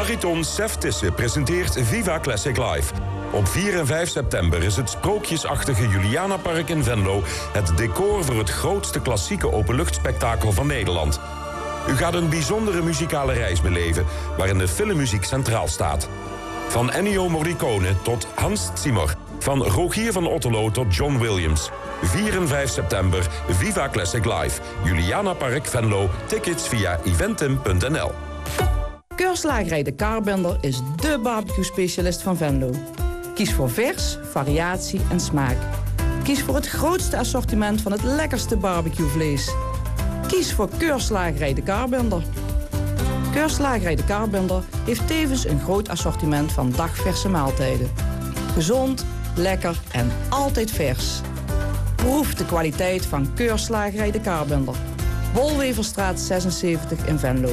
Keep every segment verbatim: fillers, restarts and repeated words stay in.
Bariton Sef Tisse presenteert Viva Classic Live. Op vier en vijf september is het sprookjesachtige Julianapark in Venlo het decor voor het grootste klassieke openluchtspektakel van Nederland. U gaat een bijzondere muzikale reis beleven waarin de filmmuziek centraal staat. Van Ennio Morricone tot Hans Zimmer. Van Rogier van Otterlo tot John Williams. vier en vijf september, Viva Classic Live. Julianapark Venlo. Tickets via eventim punt n l. Keurslagerij De Kaarbender is dé barbecue-specialist van Venlo. Kies voor vers, variatie en smaak. Kies voor het grootste assortiment van het lekkerste barbecuevlees. Kies voor Keurslagerij De Kaarbender. Keurslagerij De Kaarbender heeft tevens een groot assortiment van dagverse maaltijden. Gezond, lekker en altijd vers. Proef de kwaliteit van Keurslagerij De Kaarbender. Wolweverstraat zesenzeventig in Venlo.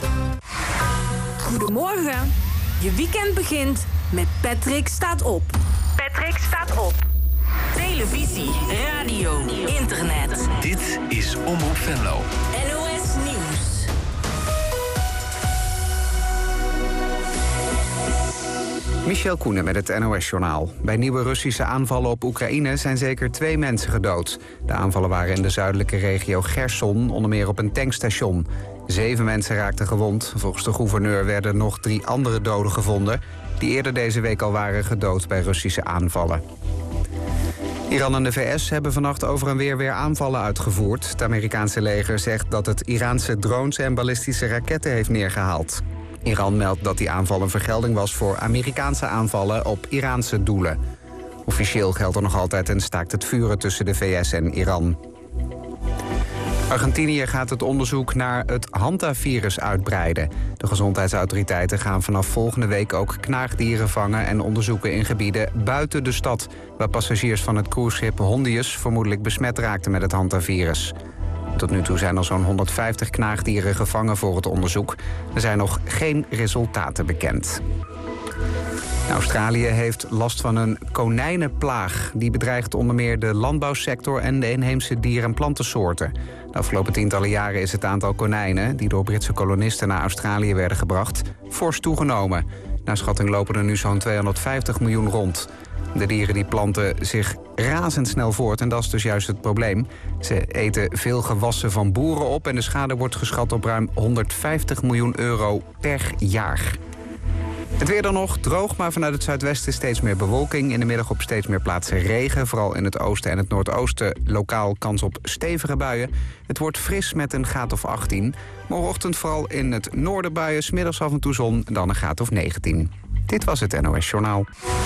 Goedemorgen. Je weekend begint met Patrick staat op. Patrick staat op. Televisie, radio, internet. Dit is Omroep Venlo. N O S Nieuws. Michel Koenen met het N O S-journaal. Bij nieuwe Russische aanvallen op Oekraïne zijn zeker twee mensen gedood. De aanvallen waren in de zuidelijke regio Gerson, onder meer op een tankstation. Zeven mensen raakten gewond. Volgens de gouverneur werden nog drie andere doden gevonden, die eerder deze week al waren gedood bij Russische aanvallen. Iran en de V S hebben vannacht over en weer weer aanvallen uitgevoerd. Het Amerikaanse leger zegt dat het Iraanse drones en ballistische raketten heeft neergehaald. Iran meldt dat die aanval een vergelding was voor Amerikaanse aanvallen op Iraanse doelen. Officieel geldt er nog altijd een staakt het vuren tussen de V S en Iran. Argentinië gaat het onderzoek naar het hantavirus uitbreiden. De gezondheidsautoriteiten gaan vanaf volgende week ook knaagdieren vangen en onderzoeken in gebieden buiten de stad, waar passagiers van het cruiseschip Hondius vermoedelijk besmet raakten met het hantavirus. Tot nu toe zijn er zo'n honderdvijftig knaagdieren gevangen voor het onderzoek. Er zijn nog geen resultaten bekend. Australië heeft last van een konijnenplaag. Die bedreigt onder meer de landbouwsector en de inheemse dier- en plantensoorten. De afgelopen tientallen jaren is het aantal konijnen die door Britse kolonisten naar Australië werden gebracht fors toegenomen. Naar schatting lopen er nu zo'n tweehonderdvijftig miljoen rond. De dieren die planten zich razendsnel voort en dat is dus juist het probleem. Ze eten veel gewassen van boeren op en de schade wordt geschat op ruim honderdvijftig miljoen euro per jaar. Het weer dan nog, droog, maar vanuit het zuidwesten steeds meer bewolking. In de middag op steeds meer plaatsen regen. Vooral in het oosten en het noordoosten lokaal kans op stevige buien. Het wordt fris met een graad of achttien. Morgenochtend vooral in het noorden buien, 's middags af en toe zon, dan een graad of negentien. Dit was het N O S Journaal.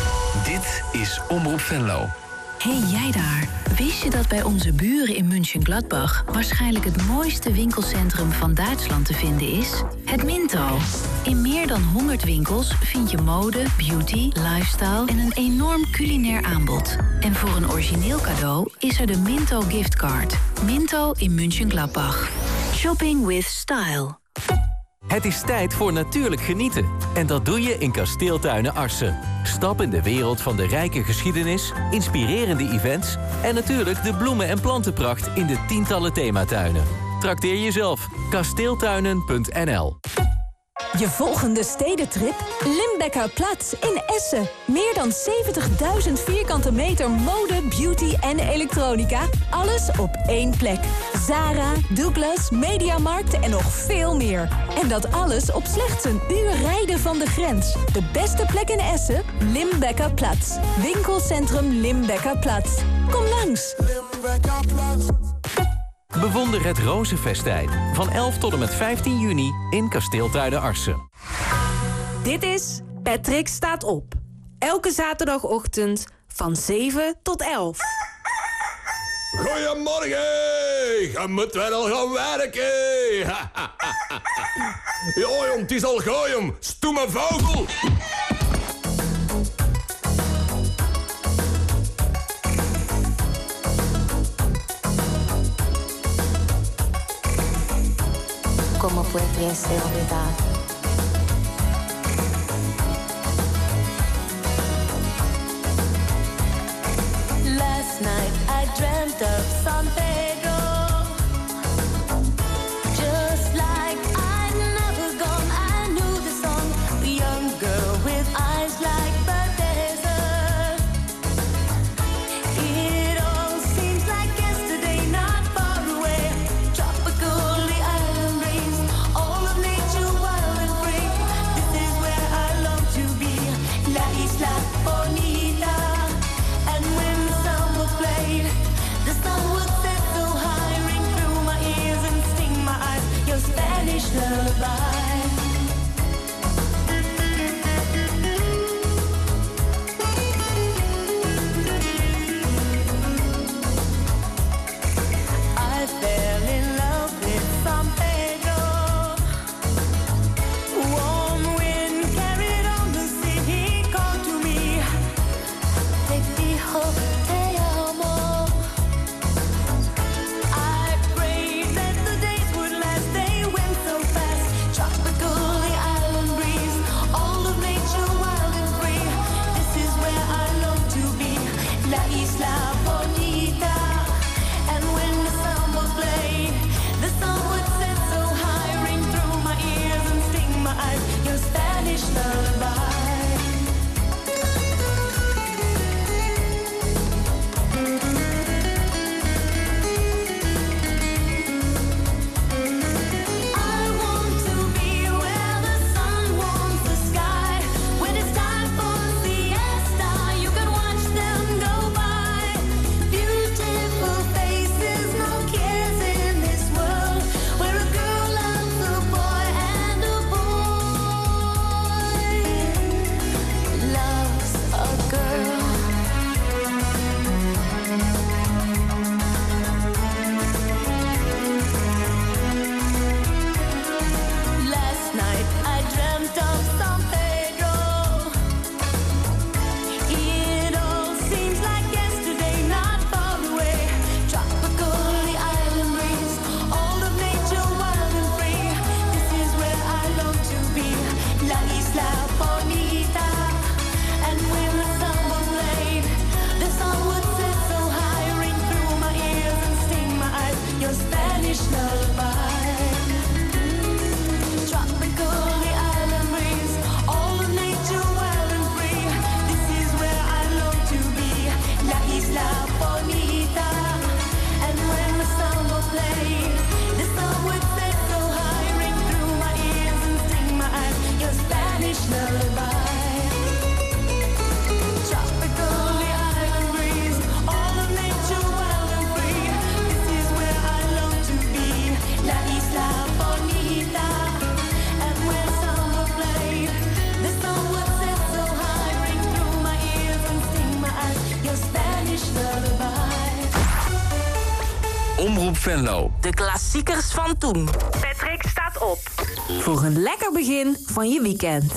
Dit is Omroep Venlo. Hey jij daar, wist je dat bij onze buren in München-Gladbach waarschijnlijk het mooiste winkelcentrum van Duitsland te vinden is? Het Minto. In meer dan honderd winkels vind je mode, beauty, lifestyle en een enorm culinair aanbod. En voor een origineel cadeau is er de Minto giftcard. Minto in München-Gladbach. Shopping with style. Het is tijd voor natuurlijk genieten. En dat doe je in Kasteeltuinen Arsen. Stap in de wereld van de rijke geschiedenis, inspirerende events en natuurlijk de bloemen- en plantenpracht in de tientallen thematuinen. Trakteer jezelf. kasteeltuinen punt n l. Je volgende stedentrip? Limbecker-Platz in Essen. Meer dan zeventigduizend vierkante meter mode, beauty en elektronica. Alles op één plek. Zara, Douglas, Mediamarkt en nog veel meer. En dat alles op slechts een uur rijden van de grens. De beste plek in Essen? Limbecker-Platz. Winkelcentrum Limbecker-Platz. Kom langs. Bewonder het Rozenfestijn van elf tot en met vijftien juni in Kasteeltuinen Arsen. Dit is Patrick staat op. Elke zaterdagochtend van zeven tot elf. Goedemorgen, je moet weer al gaan werken. Ja jong, het is al gooi jong, stoeme vogel. ¿Cómo pudiese olvidar? Last night I dreamt of San Pedro, just like I'd never gone. I knew the song, we Omroep Venlo. De klassiekers van toen. Patrick staat op. Voor een lekker begin van je weekend.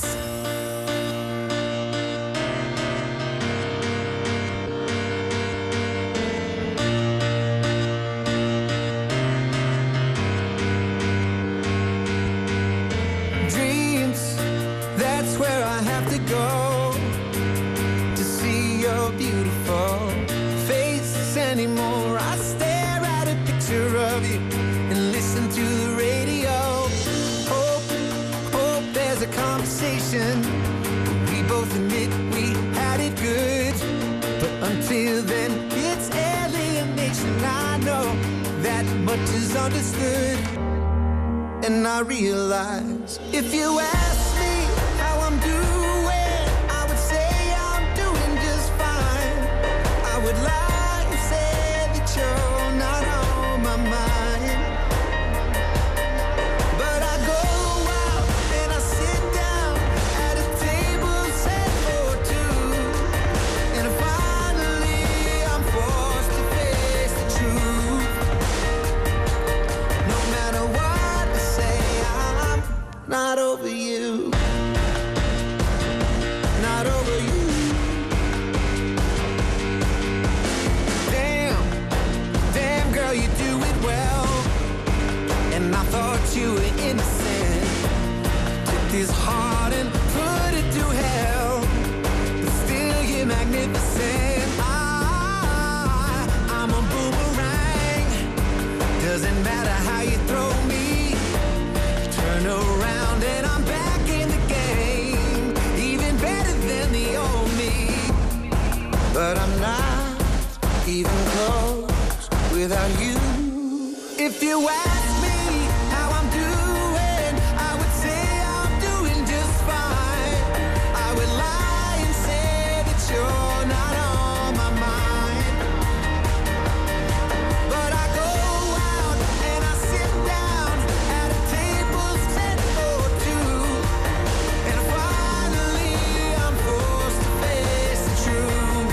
Dreams, that's where I have to go to see your beautiful face anymore. I stare at a picture of you and listen to the radio. Hope, hope there's a conversation. We both admit we had it good, but until then it's alienation. I know that much is understood. And I realize if you ask me how I'm doing, I would say I'm doing just fine. I would lie and say that you're not on my mind. But I go out and I sit down at a table set for two, and finally I'm forced to face the truth. No matter what, not over you, not over you. Damn, damn girl, you do it well. And I thought you were innocent. Took this heart and put it to hell, but still you're magnificent. I, I'm a boomerang. Doesn't matter how you throw me, turn around and I'm back in the game, even better than the old me. But I'm not even close without you. If you ask me how I'm doing, I would say I'm doing just fine. I would lie and say that you're not on my mind. But I go out and I sit down at a table set for two, and finally I'm forced to face the truth.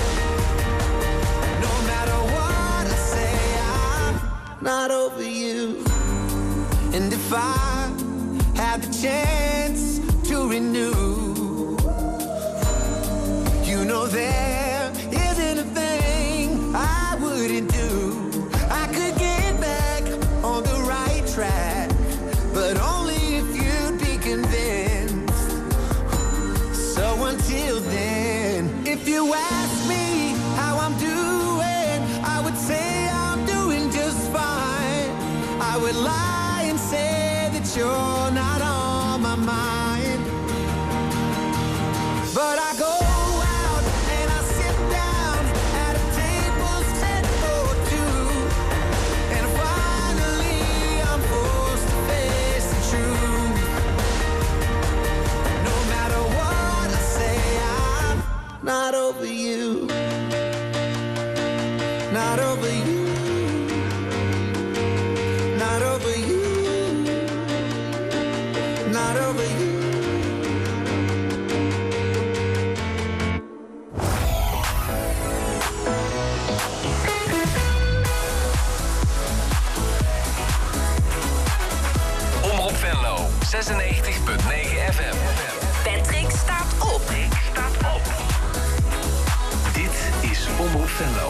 No matter what I say, I'm not over you. And if I had the chance to renew, you know there isn't a thing I wouldn't do. I could get back on the right track, but only if you'd be convinced. So until then, if you ask me how I'm doing, I would say I'm doing just fine. I would lie and say that you're not on my mind. But I go out and I sit down at a table set for two, and finally I'm forced to face the truth. No matter what I say, I'm not over you, not over you, not over you, not over you. Omroep Venlo, zesennegentig punt negen F M. Patrick staat op. Staat op. Dit is Omroep Venlo.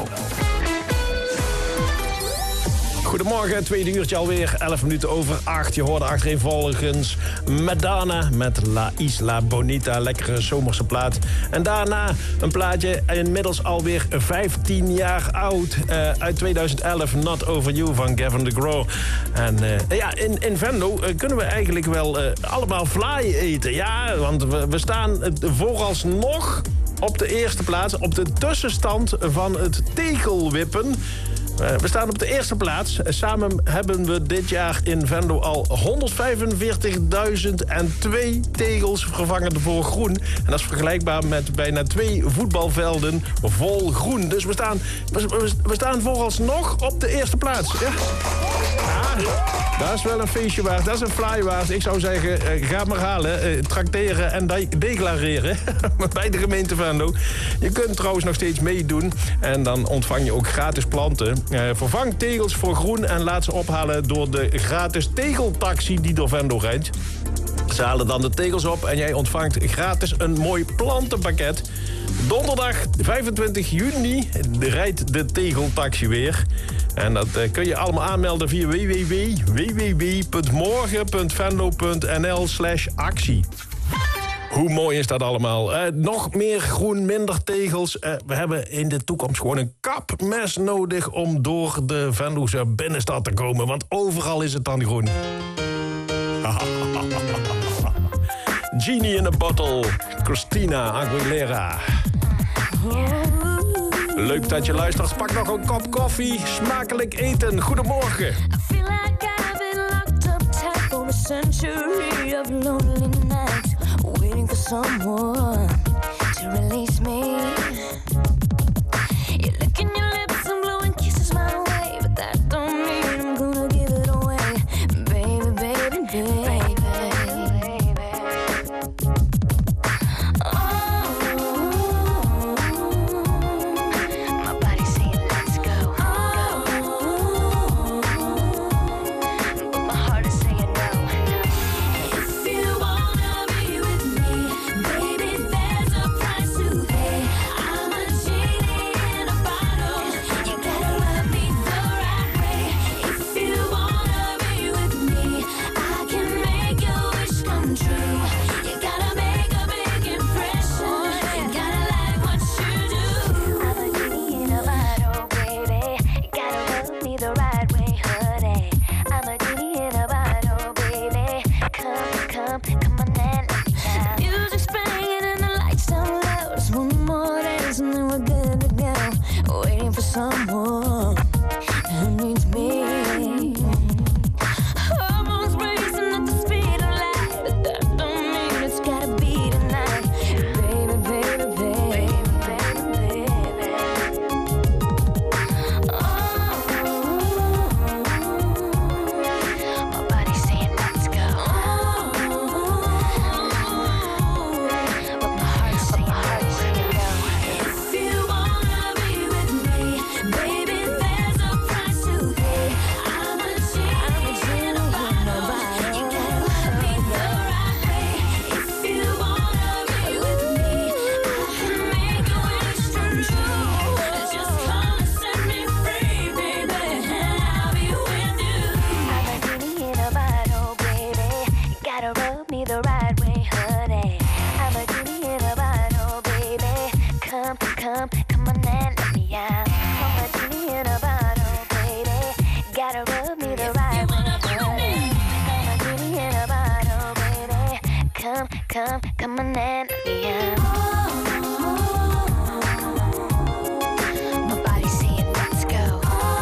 Goedemorgen, tweede uurtje alweer, elf minuten over acht. Je hoorde achtereenvolgens Madonna met La Isla Bonita, lekkere zomerse plaat. En daarna een plaatje, inmiddels alweer vijftien jaar oud, uh, uit tweeduizend elf, Not Over You van Gavin DeGraw. En uh, ja, in, in Venlo uh, kunnen we eigenlijk wel uh, allemaal vlaai eten. Ja, want we, we staan uh, vooralsnog op de eerste plaats, op de tussenstand van het tegelwippen. Uh, we staan op de eerste plaats. Samen hebben we dit jaar in Venlo al honderdvijfenveertigduizend twee tegels vervangen voor groen. En dat is vergelijkbaar met bijna twee voetbalvelden vol groen. Dus we staan, we, we staan vooralsnog op de eerste plaats. Ja. Dat is wel een feestje waard, dat is een fly waard. Ik zou zeggen, uh, ga maar halen, uh, trakteren en de- declareren bij de gemeente Venlo. Je kunt trouwens nog steeds meedoen en dan ontvang je ook gratis planten. Uh, vervang tegels voor groen en laat ze ophalen door de gratis tegeltaxi die door Venlo rijdt. Ze halen dan de tegels op en jij ontvangt gratis een mooi plantenpakket. Donderdag vijfentwintig juni rijdt de tegeltaxi weer. En dat uh, kun je allemaal aanmelden via w w w punt morgen punt venlo punt n l slash actie. Hoe mooi is dat allemaal? Uh, nog meer groen, minder tegels. Uh, we hebben in de toekomst gewoon een kapmes nodig om door de Venlose binnenstad te komen. Want overal is het dan groen. Genie in a Bottle, Christina Aguilera. Leuk dat je luistert. Pak nog een kop koffie. Smakelijk eten. Goedemorgen. I feel like I've been locked up tight for a century of lonely nights, waiting for someone to release me. You're licking your lips and blowing kisses my way, but that don't mean I'm gonna give it away, baby, baby, baby. Someone who needs me. Hormones racing at the speed of light, but that don't mean it's gotta be tonight, baby, baby, baby, baby, baby. Oh, my body's saying let's go. But my heart's saying no. If you wanna be with me, baby, there's a price to pay. I'm a genie in a bottle. You gotta love me the right way. If you wanna be with me, I can make your wish come true. Just come and set me free, baby, and I'll be with you. I'm a genie in a bottle, baby. Gotta rub me the right way, honey. I'm a genie in a bottle, baby. Come, come, come on and let me out. I'm a genie in a bottle, baby. Gotta rub me the right way, honey. I'm a genie in a bottle, baby. Come, come, come on and let me out. My body's saying let's go,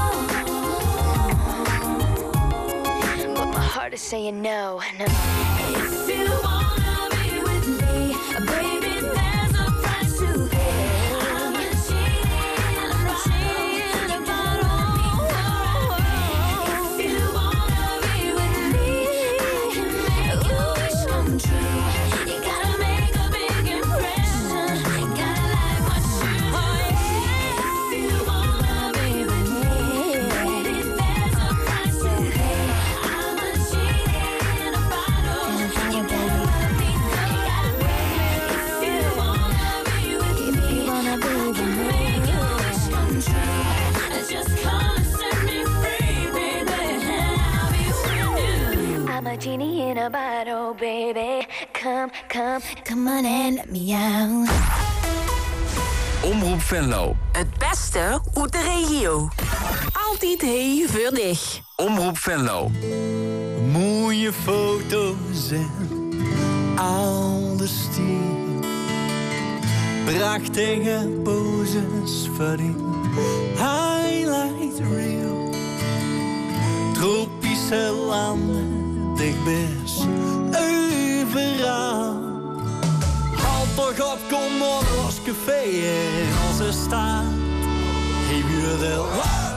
but my heart is saying no, no. If you wanna be with me, baby, there's a price to pay. I'm a genie, I'm a genie in a bottle. If you wanna be with me, I can make your wish come true. You gotta make a big impression. Gotta like what you do. If you wanna be with me, baby, there's a price to pay. I'm a genie in a bottle. You gotta love me the right way. If you wanna be with me, I can make your wish come true. Just come and set me free, baby, and I'll be with you. I'm a genie in a bottle, baby. Come, come, come on and let me out. Omroep Venlo. Het beste uit de regio. Altijd heel vurig. Omroep Venlo. Mooie foto's en oude stil. Prachtige poses voor in highlight reel. Tropische landen, dichtbij overal. Haal toch op, kom op, ons café en als er staat. Heb je de laat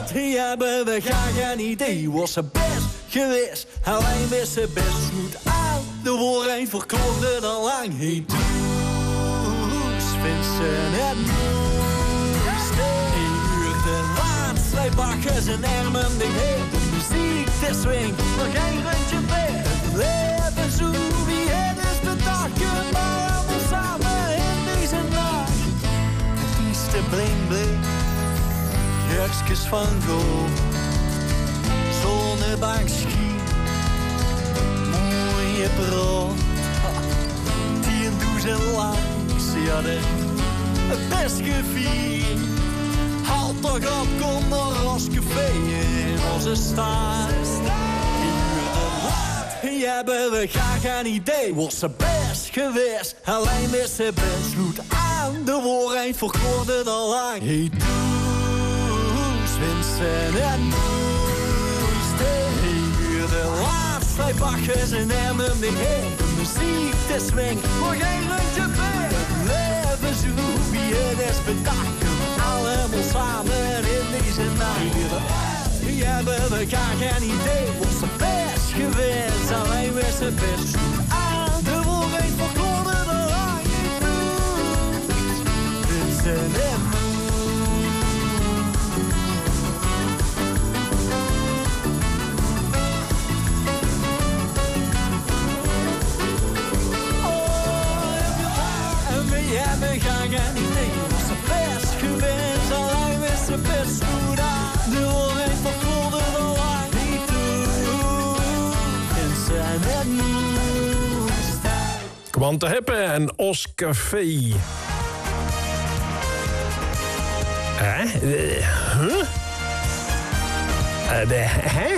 laat hebben we graag een idee. Was ze best geweest, alleen wist ze best goed aan. De woorden verkonden al lang heen. Toes, Vincent en Moes. Een uur de laatste, wij bakken zijn armen de heer. De muziek, de swing, nog geen rondje meer. Het leven zo wie het is de dag, maar allemaal samen in deze nacht. Het is de bling bling, jurkjes van gold. Zonnebank schiet, mooie brood. Tienduizend likes, ze hadden het best gevierd. Haal toch op, kom naar ons café in onze stad. Hier hebben we graag een idee. Was ze best geweest, alleen wist ze best goed aan. De woorden verkoorden al lang. Hey, Toes, Vincent en Moes. Hey, hier de laatste, wij bakken zijn armen de heer. De muziek, de swing, nog geen rondje meer. Het leven zo wie het is bedacht. Allemaal samen in deze nacht. Hier hebben we graag een idee. Was ze best geweest, alleen wist ze best goed aan. De woorden verkoorden al lang. Vincent en Moes. We hebben graag een idee. Was ze best geweest, alleen wist ze best goed aan. De woorden verkoorden al lang niet toe. Vincent en Moes. Kwam te Hippen en Os Café. Hè? Uh, huh? Uh, de, hè?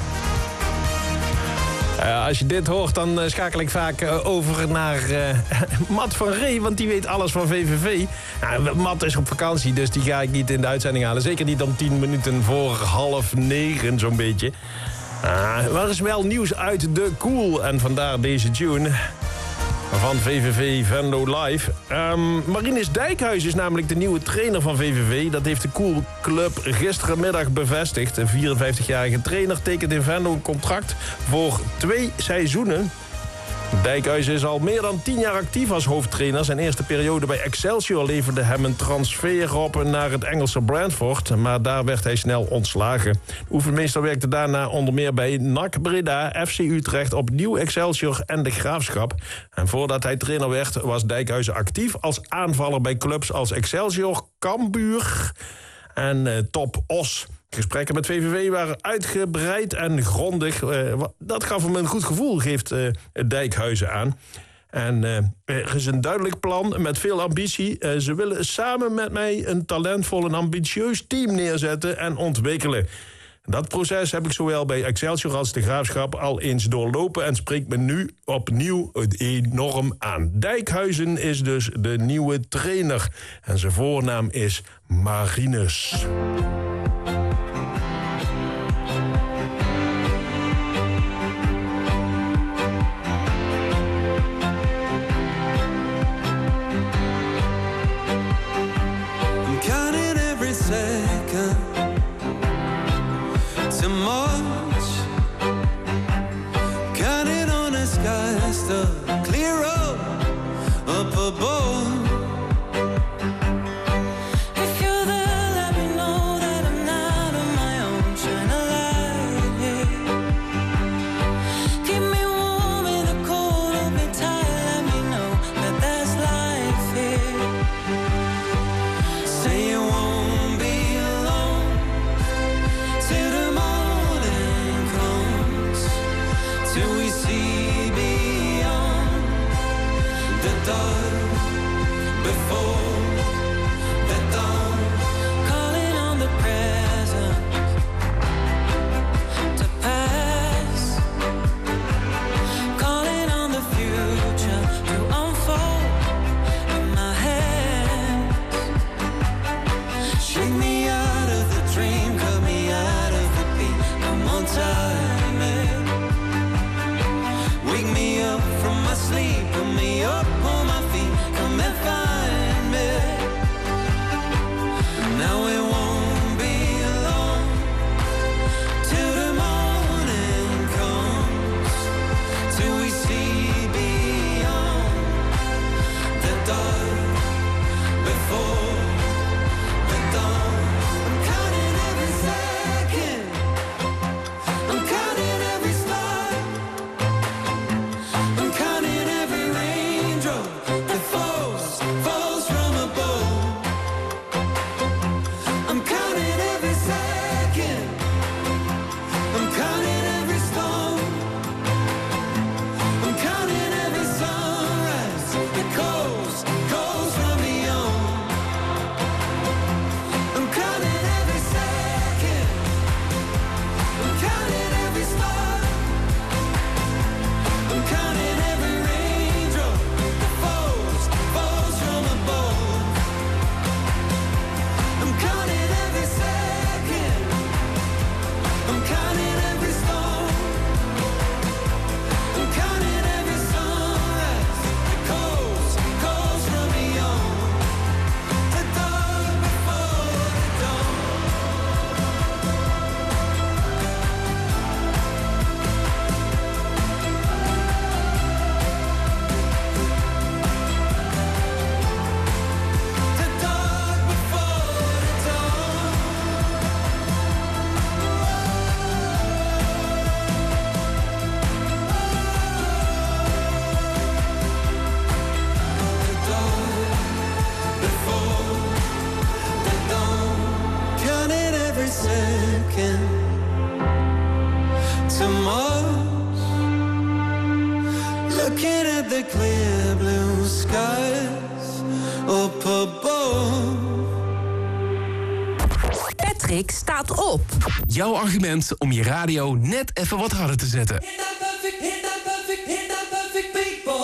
Uh, als je dit hoort, dan uh, schakel ik vaak uh, over naar uh, Matt van Ree, want die weet alles van V V V. Nou, Matt is op vakantie, dus die ga ik niet in de uitzending halen. Zeker niet om tien minuten voor half negen, zo'n beetje. Uh, maar er is wel nieuws uit de Cool en vandaar deze tune van V V V Venlo Live. Um, Marinus Dijkhuis is namelijk de nieuwe trainer van V V V. Dat heeft de Cool Club gisterenmiddag bevestigd. De vierenvijftigjarige trainer tekent in Venlo een contract voor twee seizoenen. Dijkhuis is al meer dan tien jaar actief als hoofdtrainer. Zijn eerste periode bij Excelsior leverde hem een transfer op naar het Engelse Brentford. Maar daar werd hij snel ontslagen. De oefenmeester werkte daarna onder meer bij N A C Breda, F C Utrecht, opnieuw Excelsior en de Graafschap. En voordat hij trainer werd, was Dijkhuis actief als aanvaller bij clubs als Excelsior, Cambuur en uh, Top Os. Gesprekken met V V V waren uitgebreid en grondig. Uh, dat gaf hem een goed gevoel, geeft uh, Dijkhuizen aan. En uh, er is een duidelijk plan met veel ambitie. Uh, ze willen samen met mij een talentvol en ambitieus team neerzetten en ontwikkelen. Dat proces heb ik zowel bij Excelsior als de Graafschap al eens doorlopen en spreekt me nu opnieuw enorm aan. Dijkhuizen is dus de nieuwe trainer en zijn voornaam is Marinus. Second to March, got it on the sky, still clear up, up above. If you're there, let me know that I'm not on my own, shine a light here. Keep me warm in the cold, hold me tight, let me know that there's life here. Say you won't till we see beyond at the clear blue skies up above. Patrick staat op. Jouw argument om je radio net even wat harder te zetten. Hit that perfect, hit that perfect, hit that perfect beat, boy.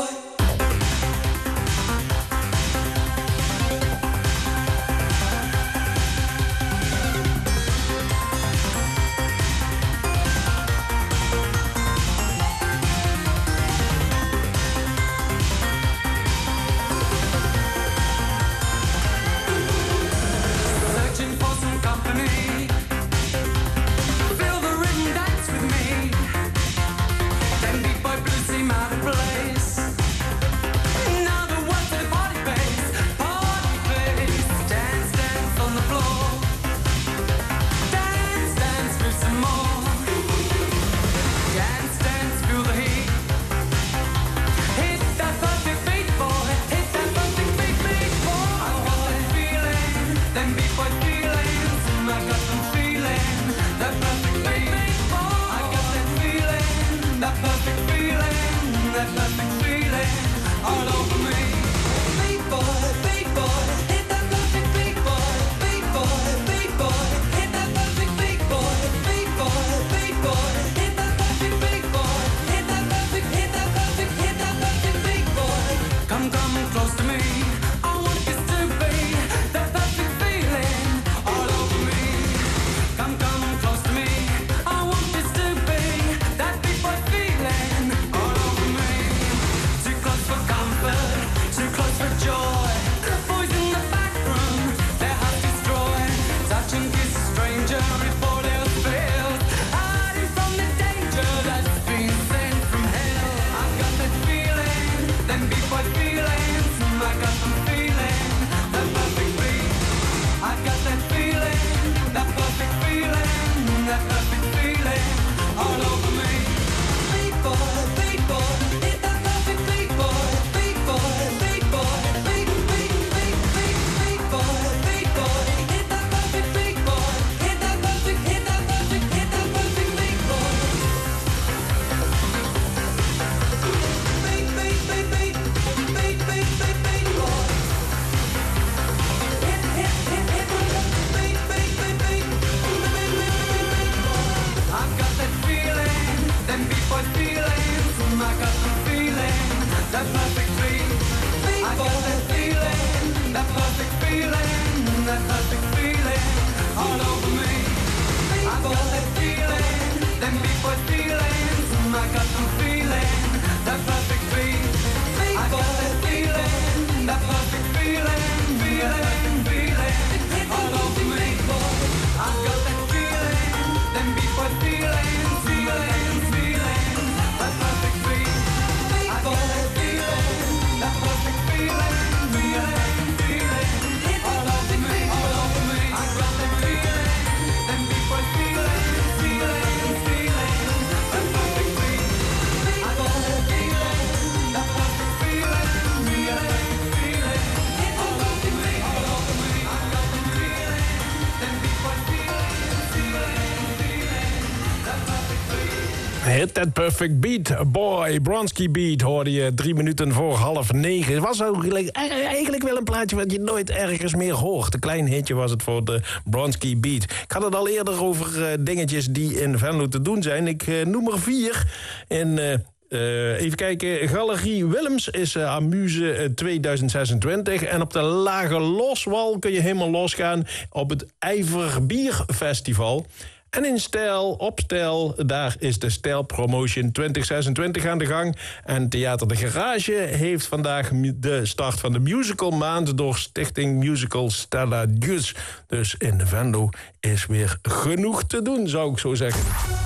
Hit that perfect beat, boy. Bronski Beat hoorde je drie minuten voor half negen. Het was ook eigenlijk wel een plaatje wat je nooit ergens meer hoort. Een klein hitje was het voor de Bronski Beat. Ik had het al eerder over uh, dingetjes die in Venlo te doen zijn. Ik uh, noem er vier. En uh, uh, even kijken. Galerie Willems is uh, Amuse uh, tweeduizend zesentwintig. En op de Lage Loswal kun je helemaal losgaan op het IJver Bierfestival. En in Stijl, op Stijl, daar is de Stijl Promotion twintig zesentwintig aan de gang. En Theater de Garage heeft vandaag de start van de musical maand door Stichting Musical Stella Djus. Dus in de Venlo is weer genoeg te doen, zou ik zo zeggen.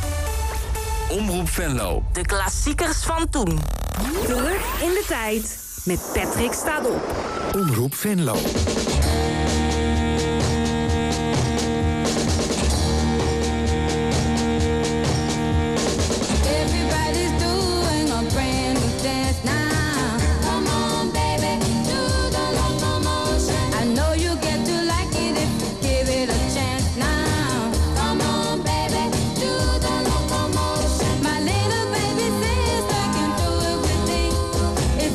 Omroep Venlo. De klassiekers van toen. Terug in de tijd met Patrick staat op. Omroep Venlo. If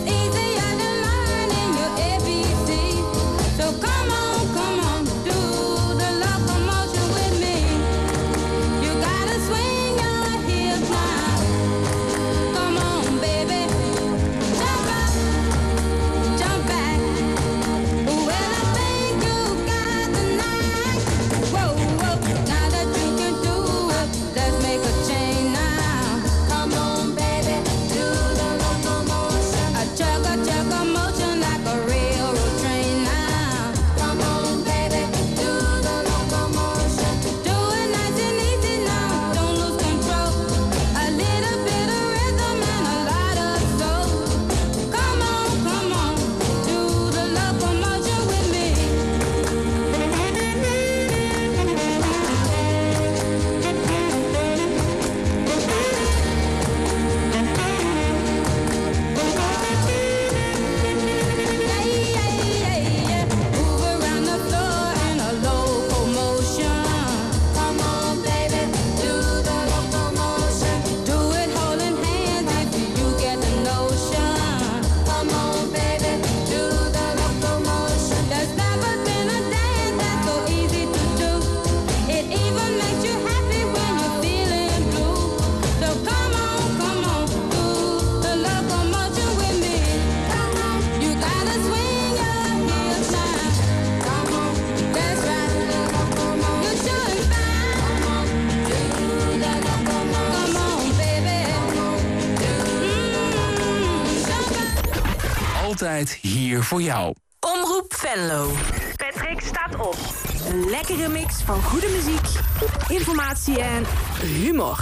altijd hier voor jou. Omroep Venlo. Patrick staat op. Een lekkere mix van goede muziek, informatie en humor.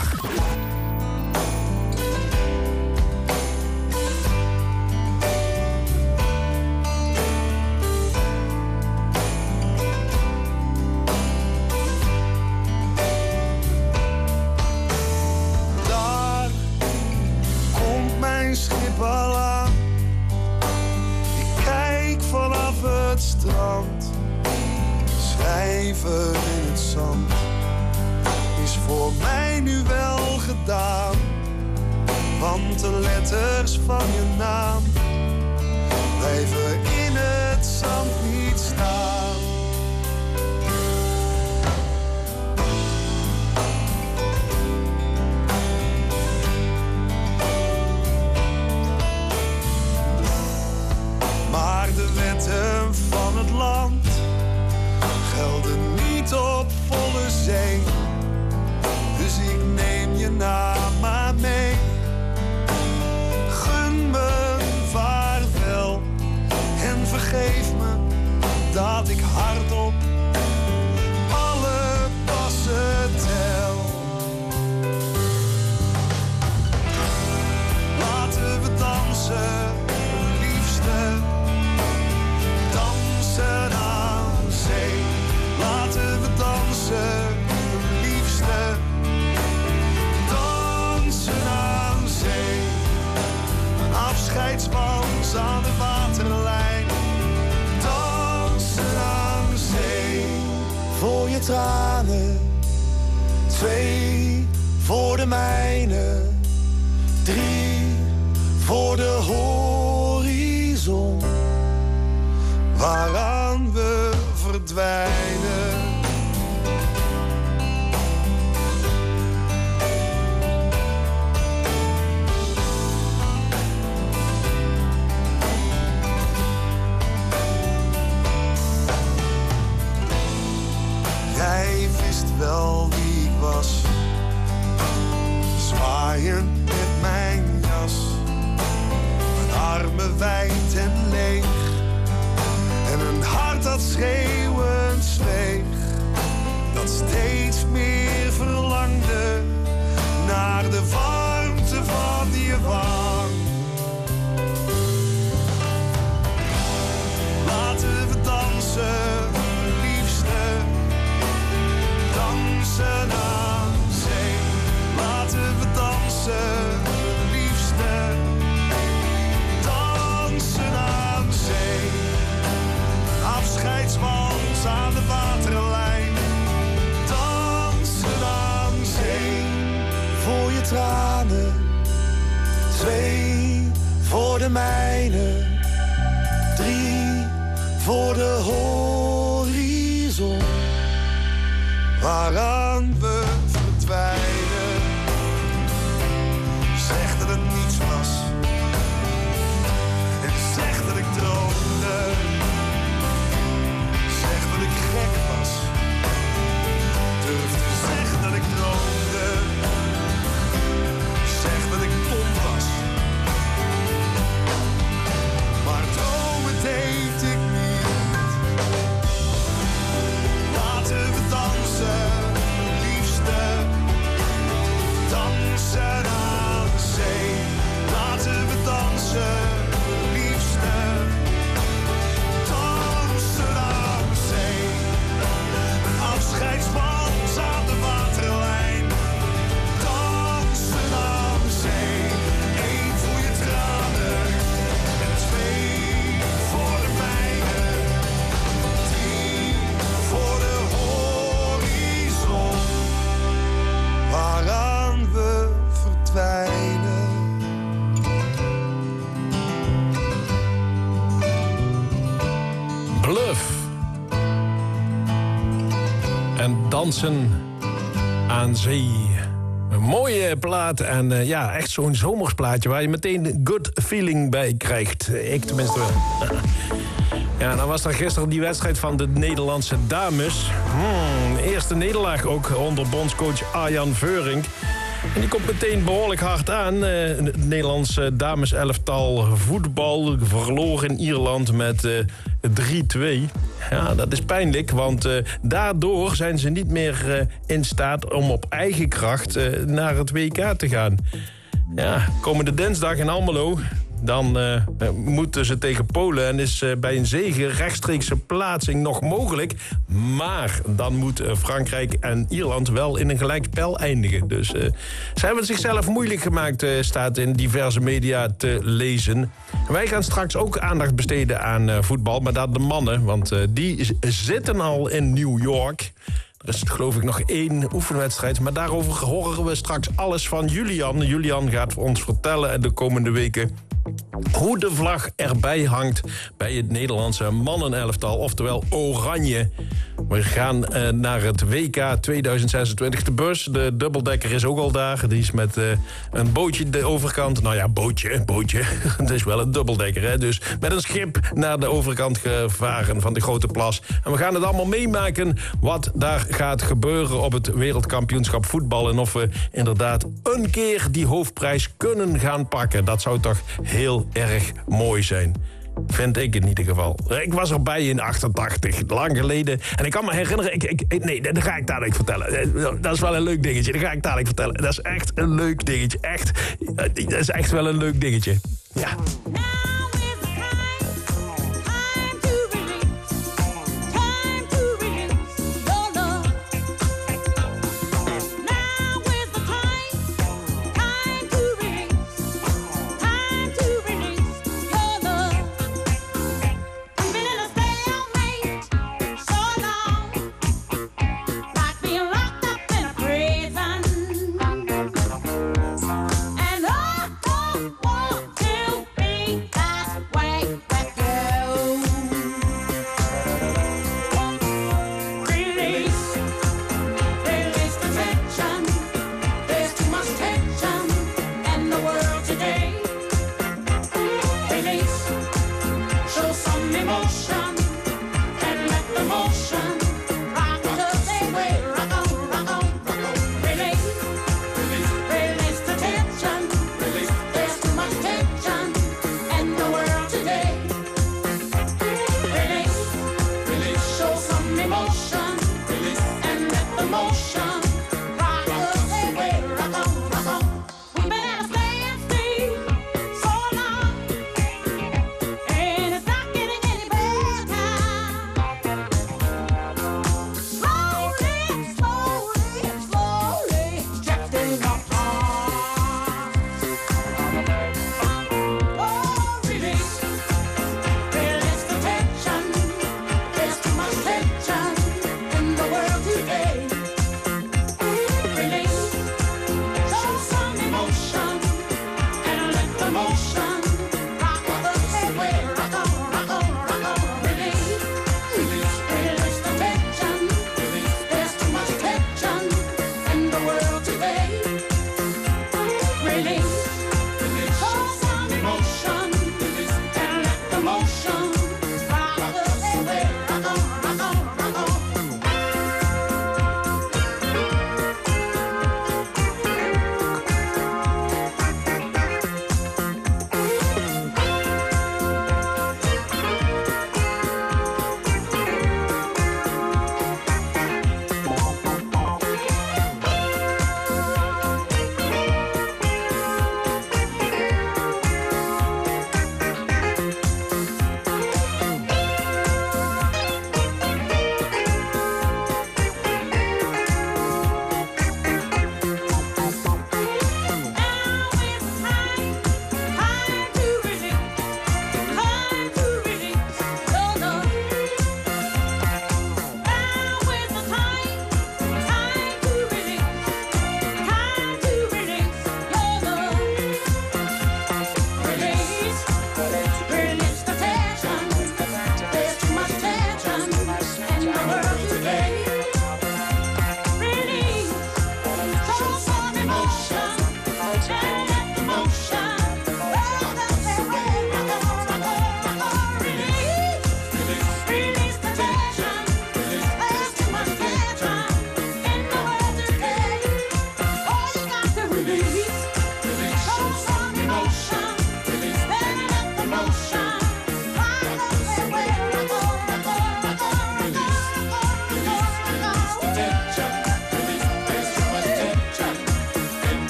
Daar komt mijn schip al aan. Ik kijk vanaf het strand. Schrijven in het zand is voor mij nu wel gedaan. Want de letters van je naam blijven in het zand niet staan. Maar de wetten van het land gelden niet op volle zee. Dus ik neem je naam maar mee. Gun me vaarwel en vergeef me dat ik hardop alle passen tel. Laten we dansen, liefste. Dansen aan zee. Laten we dansen, liefste. Dansen aan zee. Een afscheidswans aan de waterlijn. Dansen aan zee. Voor je tranen. Twee voor de mijne. Drie voor de horizon. Waaraan we verdwijnen. Jij wist wel wie ik was. Zwaaien met mijn jas. Mijn armen wijd en leeg. En een hart dat schreeuwend zweeg. Dat steeds meer verlangde naar de warmte van je wang. Laten we dansen, liefste. Dansen aan zee. Laten we dansen, liefste. Dansen aan zee. Afscheidswans aan de waterlijn. Dansen aan zee. Voor je tranen. Twee voor de mijne. Drie voor de horizon. Waaraan we verdwijnen. Zeg dat het niets was. En zeg dat ik droomde. Zeg dat ik gek was. Durf te zeggen dat ik droomde. Zeg dat ik dom was. Maar dromen deed ik niet. Laten we dansen, liefste. Dansen aan zee. Laten we dansen, liefste. Dansen aan zee. Een afscheidswans aan de waterlijn. Dansen aan zee. Eén voor je tranen. En twee voor de mijne. Drie voor de horizon. Waaraan we verdwijnen. Bluff. En dansen aan zee. Een mooie plaat en uh, ja, echt zo'n zomersplaatje waar je meteen good feeling bij krijgt. Ik tenminste wel. Ja, dan was er gisteren die wedstrijd van de Nederlandse dames. Hmm, eerste nederlaag ook onder bondscoach Arjan Veurink. En die komt meteen behoorlijk hard aan. Uh, het Nederlandse dameselftal voetbal verloor in Ierland met uh, drie twee. Ja, dat is pijnlijk, want uh, daardoor zijn ze niet meer uh, in staat om op eigen kracht uh, naar het W K te gaan. Ja, komende dinsdag in Almelo, dan uh, moeten ze tegen Polen en is uh, bij een zege rechtstreekse plaatsing nog mogelijk. Maar dan moet uh, Frankrijk en Ierland wel in een gelijkspel eindigen. Dus uh, ze hebben het zichzelf moeilijk gemaakt, uh, staat in diverse media te lezen. Wij gaan straks ook aandacht besteden aan uh, voetbal, maar dat de mannen, want uh, die z- zitten al in New York. Er is geloof ik nog één oefenwedstrijd, maar daarover horen we straks alles van Julian. Julian gaat ons vertellen de komende weken hoe de vlag erbij hangt bij het Nederlandse mannenelftal, oftewel Oranje. We gaan uh, naar het W K tweeduizend zesentwintig. De bus, de dubbeldekker is ook al daar. Die is met uh, een bootje de overkant. Nou ja, bootje, bootje. Het is wel een dubbeldekker, hè. Dus met een schip naar de overkant gevaren van de Grote Plas. En we gaan het allemaal meemaken wat daar gaat gebeuren op het wereldkampioenschap voetbal. En of we inderdaad een keer die hoofdprijs kunnen gaan pakken. Dat zou toch heel erg mooi zijn. Vind ik in ieder geval. Ik was erbij in achtentachtig, lang geleden. En ik kan me herinneren... Ik, ik, nee, dat ga ik dadelijk vertellen. Dat is wel een leuk dingetje. Dat ga ik dadelijk vertellen. Dat is echt een leuk dingetje. Echt. Dat is echt wel een leuk dingetje. Ja. And I don't want to be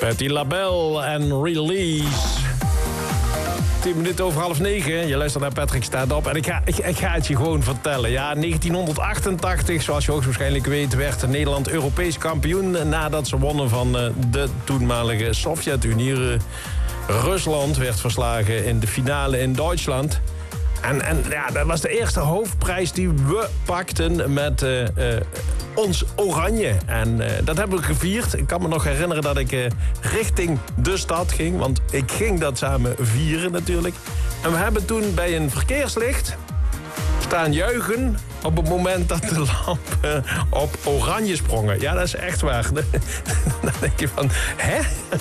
Patti LaBelle en Release. tien minuten over half negen. Je luistert naar Patrick Staat Op. En ik ga, ik, ik ga het je gewoon vertellen. Ja, negentien achtentachtig, zoals je hoogstwaarschijnlijk weet, werd Nederland Europees kampioen nadat ze wonnen van uh, de toenmalige Sovjet-Unie. Uh, Rusland werd verslagen in de finale in Duitsland. En, en ja, dat was de eerste hoofdprijs die we pakten met uh, uh, ons oranje. En uh, dat hebben we gevierd. Ik kan me nog herinneren dat ik uh, richting de stad ging. Want ik ging dat samen vieren natuurlijk. En we hebben toen bij een verkeerslicht staan juichen op het moment dat de lampen op oranje sprongen. Ja, dat is echt waar. Dan denk je van, hè?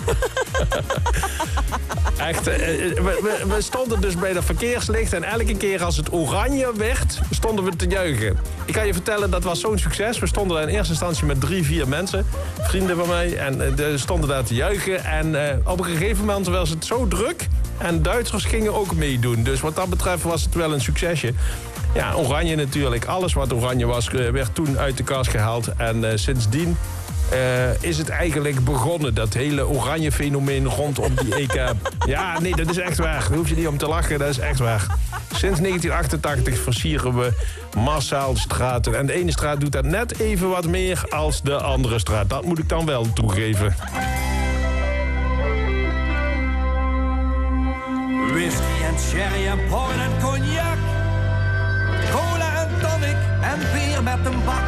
Echt, we, we, we stonden dus bij dat verkeerslicht en elke keer als het oranje werd, stonden we te juichen. Ik kan je vertellen, dat was zo'n succes. We stonden daar in eerste instantie met drie, vier mensen, vrienden van mij, en uh, stonden daar te juichen. En uh, op een gegeven moment was het zo druk en Duitsers gingen ook meedoen. Dus wat dat betreft was het wel een succesje. Ja, oranje natuurlijk. Alles wat oranje was, werd toen uit de kast gehaald. En uh, sindsdien uh, is het eigenlijk begonnen. Dat hele oranje fenomeen rondom die E K. Ja, nee, dat is echt waar. Daar hoef je niet om te lachen, dat is echt waar. Sinds negentien achtentachtig versieren we massaal straten. En de ene straat doet dat net even wat meer als de andere straat. Dat moet ik dan wel toegeven. Whisky en sherry en porn en cognac. Cola en tonic en bier met een bak.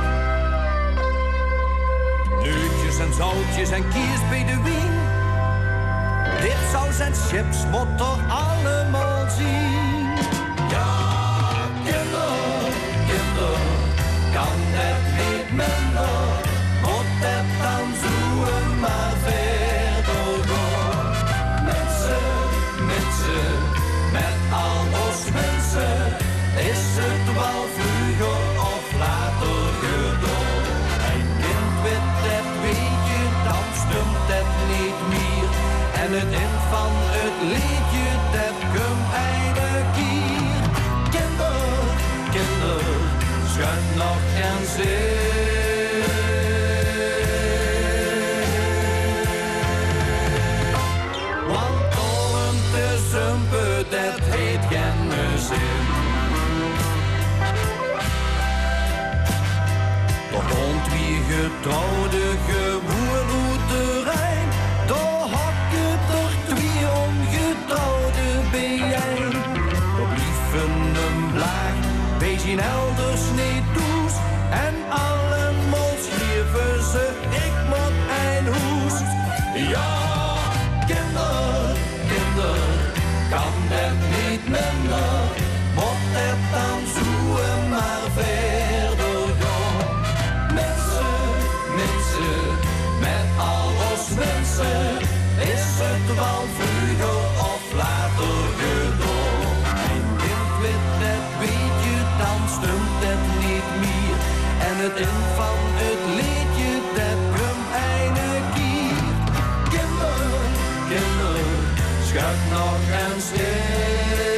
Neutjes en zoutjes en kiers bij de wien. Dit saus en chips moet er allemaal zien. Ja, kinder, kinder, kan het niet minder. Moet het dan zoen maar verder gaan. Mensen, mensen, met al ons mensen. Is het wel vroeger of later gedaan? Een kind weet het, weet je, dan stumt het niet meer. En het eind van het liedje, dat komt een keer. Kinder, kinder, schud nog eens in. Want tollen te zumpen, dat heet geen zin. Rond wie getrouwde gewoerloederij, daar hakken er twee ongetrouwde bijeen. Er blieven een blaag, wij zien elders niet toes. En allemaal schreven ze, ik moet een hoes. Ja, kinder, kinder, kan het niet minder. Moet het dan zoen maar verder gaan. Mensen, met al ons mensen, is het wel vroeger of later gedaan. Een kind weet het, weet je, dan stumt het niet meer. En het eind van het liedje, dat komt een keer. Kinder, kinder, schud nog eens in.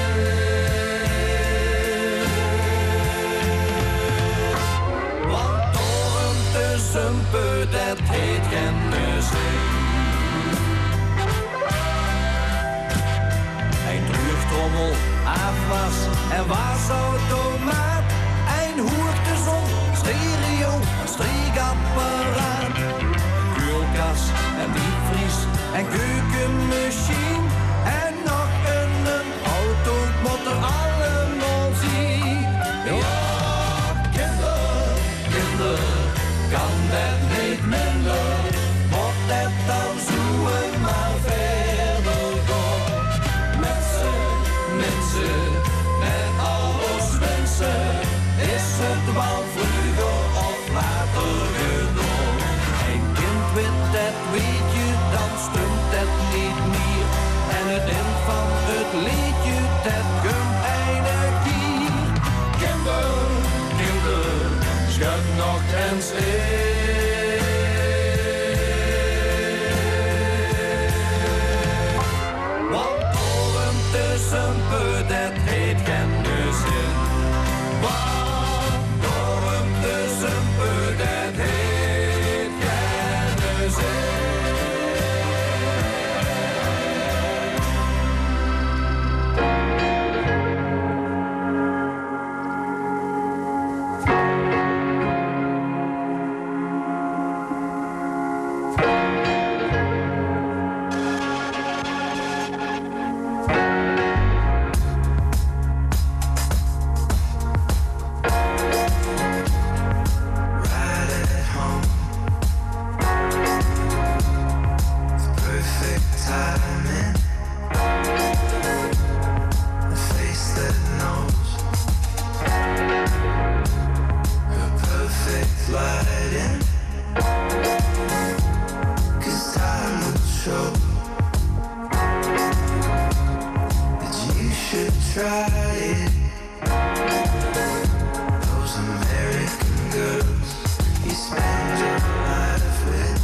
Zumpen, dat heet geen zin. Een terugtrommel, afwas en wasautomaat. Een hoertezon, stereo, streekapparaat. Koelkast en diepvries en keukenmachine. En nog een, een auto, moet er allemaal zien. Ja, kinder, kinder. Kan dat niet minder, moet het dan zoen maar verder gaan. Mensen, mensen, met al ons wensen, is het wel vroeger of later gedaan. Een kind weet dat, weet je, dan stumt het niet meer. En het eind van het liedje, dat komt een keer. Kinder, kinder, schud nog eens in. Want oren te zumpen, dat heet geen zin. Want oren te zumpen, dat heet geen zin. try it. Those American girls you spend your life with.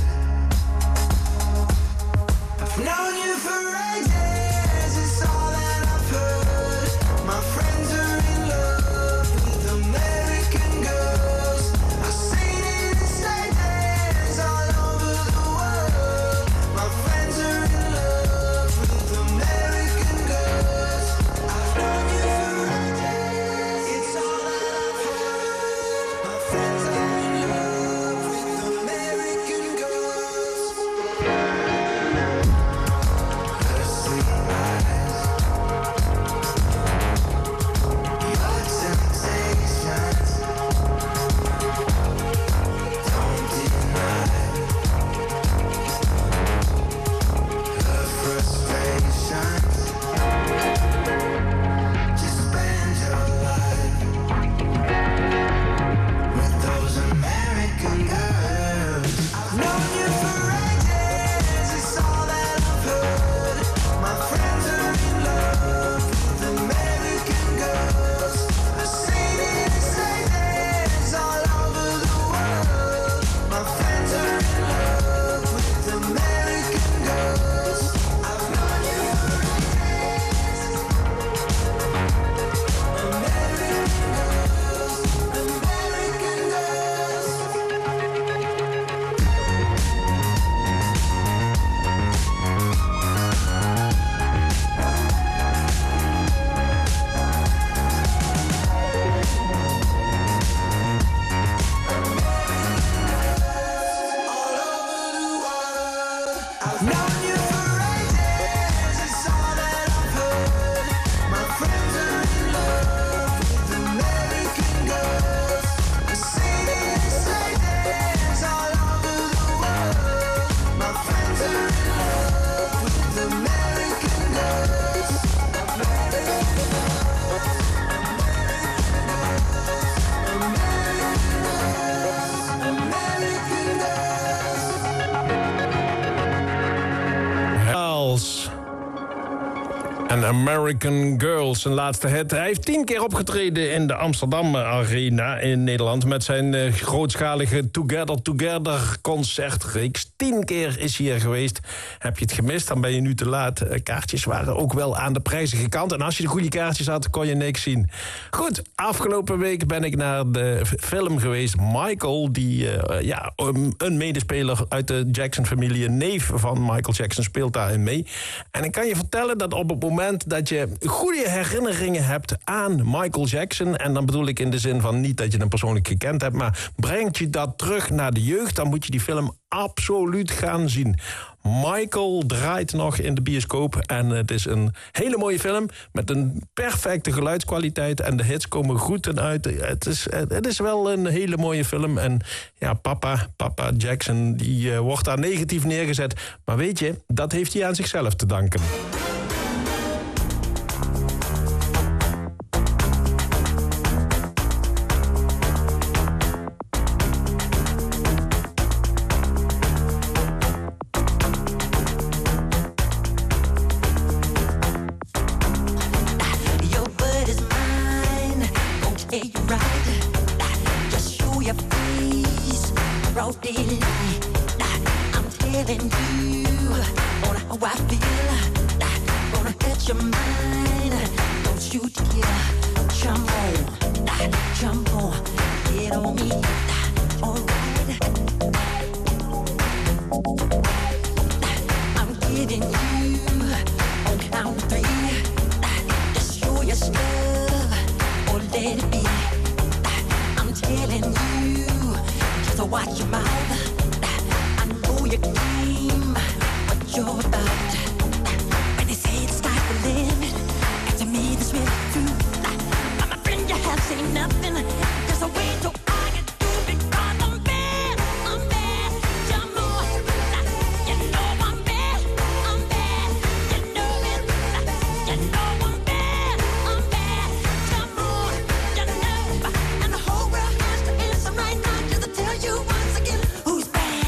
I've known you for ages, it's all that I've heard. My friends are in love with American girls. I've seen it in stages all over the world. My friends are in love with American girls. I've known you for ages, it's all that I've heard. My friends are in love with American girls. Her sweet eyes, your temptations, don't deny her frustrations. Just spend your life with those American girls. I've known you for ages, it's all that I've heard. My friends are in love with American girls. I've seen it in stages all over the world. My friends are in love with American girls. I've known you for ages. American girls, American girls. I've known you for ages, it's all that I've heard. My friends are in love with American girls. I've seen it in stages all over the world. My friends are in love with American girls. American girls, American girls. Girls. En American Girls, zijn laatste hit. Hij heeft tien keer opgetreden in de Amsterdam Arena in Nederland met zijn uh, grootschalige Together Together concertreeks. Tien keer is hij hier geweest. Heb je het gemist, dan ben je nu te laat. Uh, kaartjes waren ook wel aan de prijzige kant. En als je de goede kaartjes had, kon je niks zien. Goed, afgelopen week ben ik naar de f- film geweest. Michael, die uh, ja, um, een medespeler uit de Jackson-familie, een neef van Michael Jackson, speelt daarin mee. En ik kan je vertellen dat op het moment dat je goede herinneringen hebt aan Michael Jackson, en dan bedoel ik in de zin van niet dat je hem persoonlijk gekend hebt, maar brengt je dat terug naar de jeugd, dan moet je die film absoluut gaan zien. Michael draait nog in de bioscoop en het is een hele mooie film met een perfecte geluidskwaliteit en de hits komen goed ten uit. Het is, het is wel een hele mooie film en ja, papa, papa Jackson, die uh, wordt daar negatief neergezet. Maar weet je, dat heeft hij aan zichzelf te danken. Your word is mine, won't take you right. Just show your face, broad daylight. I'm telling you on how I feel. Gonna catch your mind, don't you dare. Jump on, jump on, get on me, alright. I'm getting you on count three. Just show your stuff or let it be. I'm telling you, just watch your mouth. I know your game, what you're about. When they say it's like the limit, and to me this really true. But my friend, you have seen nothing. Just wait till I get through because I'm bad, I'm bad. Jump on, you know I'm bad, I'm bad. You know it, you know I'm bad, I'm bad. Jump on, you know, and the whole world has to answer right now just to tell you once again who's bad.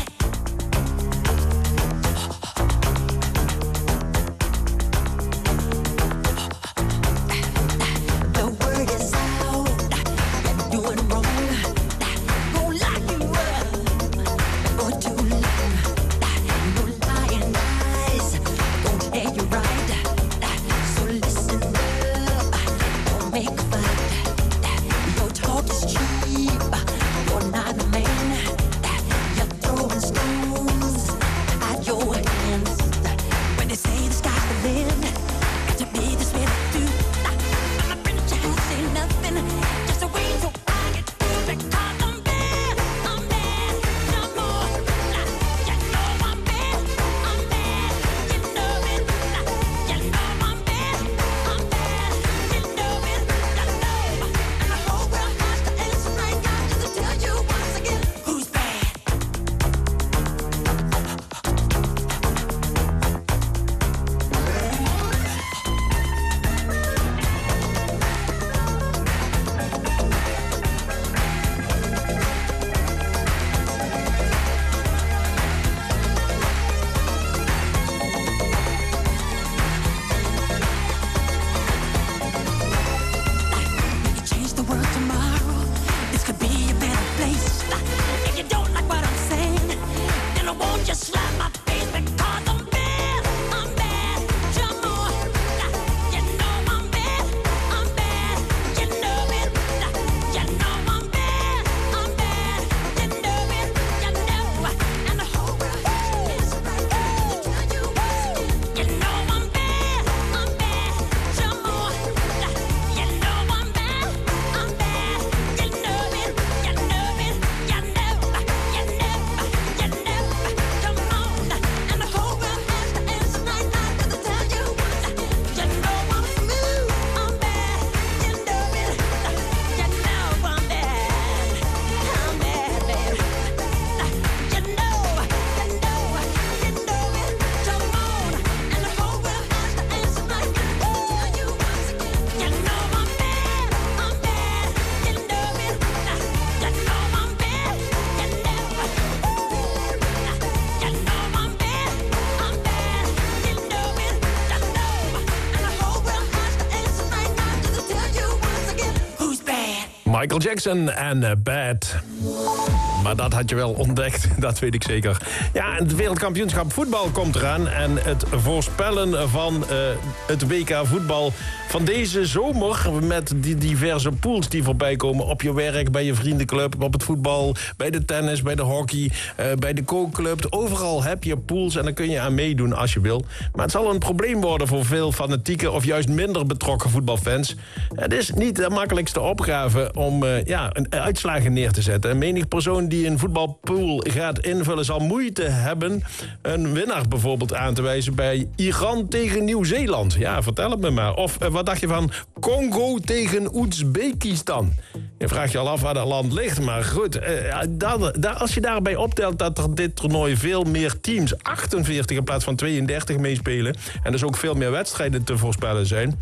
Michael Jackson en uh, Bad. Maar dat had je wel ontdekt, dat weet ik zeker. Ja, het wereldkampioenschap voetbal komt eraan. En het voorspellen van uh, het W K voetbal van deze zomer... met die diverse pools die voorbij komen op je werk, bij je vriendenclub... op het voetbal, bij de tennis, bij de hockey, uh, bij de kookclub. Overal heb je pools en daar kun je aan meedoen als je wil. Maar het zal een probleem worden voor veel fanatieke... of juist minder betrokken voetbalfans. Het is niet de makkelijkste opgave om uh, ja, een uitslagen neer te zetten. En menig persoon die een voetbalpool gaat invullen... zal moeite hebben een winnaar bijvoorbeeld aan te wijzen... bij Iran tegen Nieuw-Zeeland. Ja, vertel het me maar. Of uh, wat dacht je van Congo tegen Oezbekistan? Je vraagt je al af waar dat land ligt, maar goed. Uh, dat, dat, als je daarbij optelt dat er dit toernooi veel meer teams... achtenveertig in plaats van tweeëndertig meespelen... en dus ook veel meer wedstrijden te voorspellen zijn...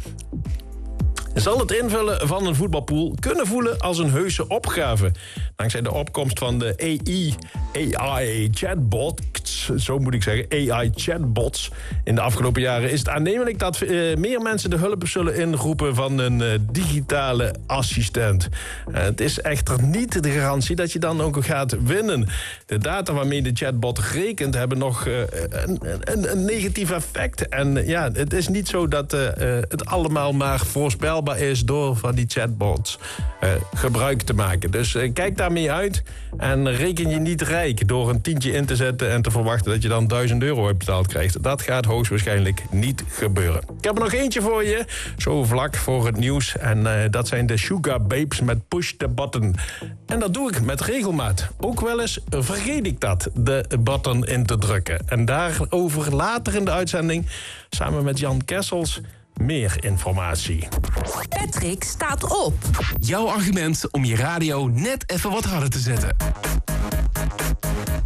zal het invullen van een voetbalpool kunnen voelen als een heuse opgave. Dankzij de opkomst van de A I chatbots, zo moet ik zeggen, A I chatbots in de afgelopen jaren is het aannemelijk dat uh, meer mensen de hulp zullen inroepen van een uh, digitale assistent. Uh, het is echter niet de garantie dat je dan ook gaat winnen. De data waarmee de chatbot rekent hebben nog uh, een, een, een negatief effect. En uh, ja, het is niet zo dat uh, uh, het allemaal maar voorspelbaar is door van die chatbots uh, gebruik te maken. Dus uh, kijk daarmee uit en reken je niet rijk door een tientje in te zetten en te verwachten dat je dan duizend euro uitbetaald krijgt. Dat gaat hoogstwaarschijnlijk niet gebeuren. Ik heb er nog eentje voor je, zo vlak voor het nieuws. En uh, dat zijn de Sugar Babes met Push the Button. En dat doe ik met regelmaat. Ook wel eens vergeet ik dat, de button in te drukken. En daarover later in de uitzending, samen met Jan Kessels, meer informatie. Patrick staat op. Jouw argument om je radio net even wat harder te zetten.